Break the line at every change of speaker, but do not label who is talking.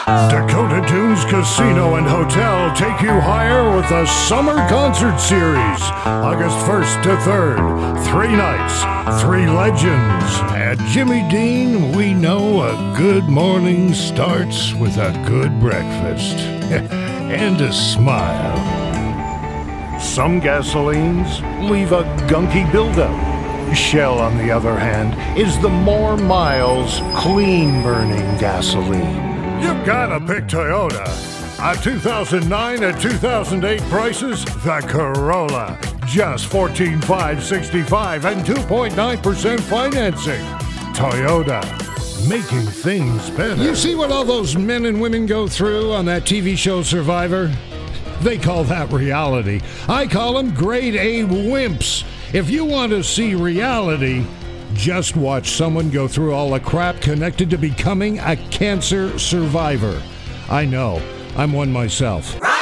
Dakota Dunes Casino and Hotel take you higher with the Summer Concert Series. August 1st to 3rd. 3 nights, 3 legends. At Jimmy Dean, we know a good morning starts with a good breakfast. And a smile. Some gasolines leave a gunky buildup. Shell, on the other hand, is the more miles, clean-burning gasoline. You've got to pick Toyota. A 2009 and 2008 prices, the Corolla. Just $14,565 and 2.9% financing. Toyota, making things better. You see what all those men and women go through on that TV show Survivor? They call that reality. I call them grade A wimps. If you want to see reality, just watch someone go through all the crap connected to becoming a cancer survivor. I know, I'm one myself.